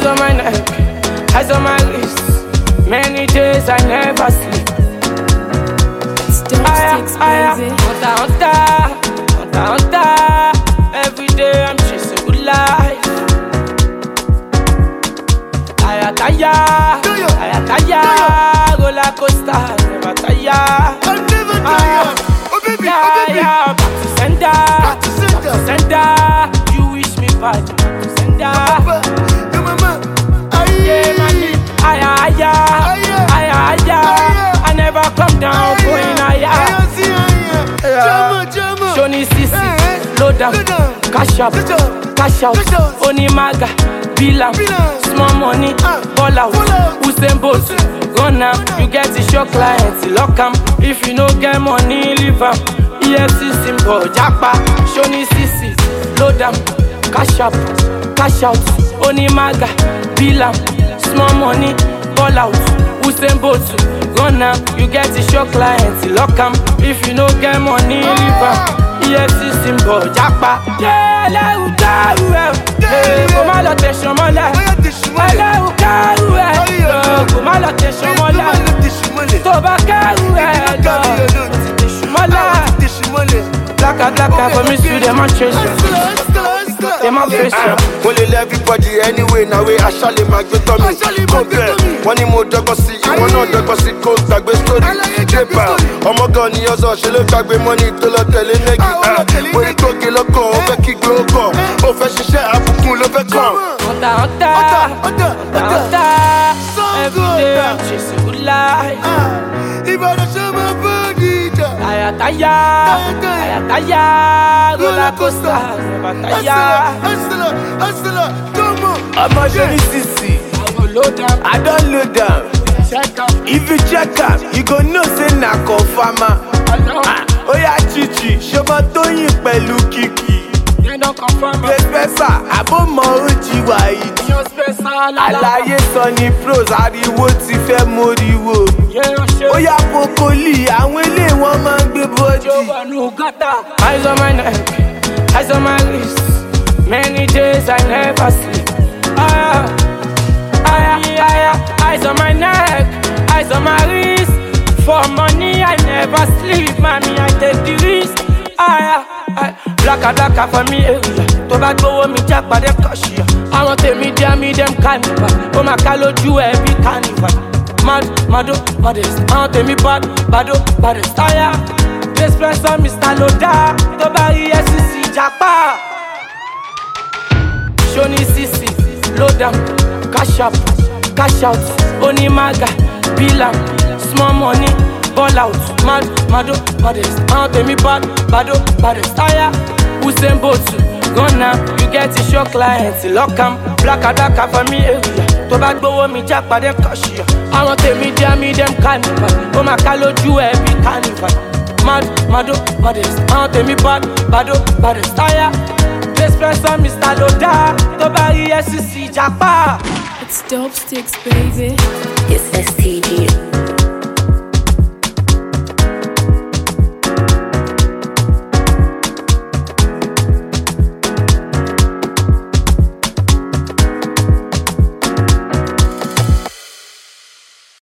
on my neck, eyes on my wrist. Many days I never sleep. Baby. Hunter. Every day I'm chasing good life. Taya, roller coaster, never tire. I'm never tired. Oh baby, Back to sender. You wish me bad, back to sender. Hey mama, Yeah, mommy. I never come down, going higher. Jama. Shoni Sisi, low down, cash up, cash out. Onimaga, Bilam, small money, ball out. Usain Bolt, run am. You get the show clients, lock am. If you no get money, leave am. EFC symbol, Japa. Shoni Sisi, low down, cash up, cash out. Onimaga, Bilam, small money, ball out. Usain Bolt, run am. You get the show clients, lock am. If you no get money, leave am. EFC symbol, Japa. Yeah, let you go. Kò má lọ tẹ̀sán mọ́lẹ̀. Ẹlẹ́rù kẹ́rù ẹ̀ lọ. Kò má lọ tẹ̀sán mọ́lẹ̀. Tó bá kẹ́rù ẹ̀ lọ. Tẹ̀sán mọ́lẹ̀. Blacka for me to dem and chase. Dem and face. Mo lè lé everybody anyway na wey aṣálẹ̀ máa gbé tọ́ mi. Kó bẹ̀ wọ́n ní mo dọ́gbọ́n sí ìwọ náà dọ́gbọ́n sí kó gbàgbé sórí. Débà ọmọ gan ni ọ̀sán ṣe ló gbàgbé mọ́ni tó lọ tẹ̀lé nẹ́gì. Mo rí tóge lọ́kàn ó fẹ́ kí gbé ó kàn. Ó fẹ́ ṣiṣẹ́ àbùkù ló fẹ́ kàn. Hunter. Every day I'm chasing good life. Ìbàdàn ṣe máa bọ́ gíjà. Taya, roller coaster, never tire. Hustler, come on. I'm a Johnny Sisi. I don't load down. If you check out, you go know say na confirma. Oya chichi, ṣọmọ Tóyìn pẹ̀lú Kiki. Pẹ́sà, àbọ̀mọ̀ ojì wáyé. Àlàyé sọ ní pros, ariwo ti fẹ́ moriwo. Oya Pokoli, àwọn ilé wọn máa ń gbé bọ́dì. Eyes on my neck, eyes on my wrist. Many days I never sleep. Eyes on my neck, eyes on my wrist. For money I never sleep, mommy I take the risk. Blacka for me area. Tó bá gbówó mi jápa dem kọ́ṣíà. Àwọn tèmi dí àmì dem carnival. Ó máa ká lójú ẹbí carnival. Mado, modest. Àwọn tèmi baddest. Taya, Espresso, Mr. Loda. Tó bá rí SCC jápa. Shoni Sisi, low down, cash up, cash out. Onimaga, Bilam, small money, ball out. Mado, modest. Àwọn tèmi baddest. Taya, Usain Bolt, run am. You get the show clients, lock am. Blacka for me area. Tó bá gbówó mi jápa dem kọ́ṣíà. Àwọn tèmi dí àmì dem carnival. Ó máa ká lójú ẹbí carnival. Mado, modest. Àwọn tèmi baddest. Taya, Espresso, Mr. Loda. Tó bá rí SCC jápa. It's Dope Sticks, baby. It's STG.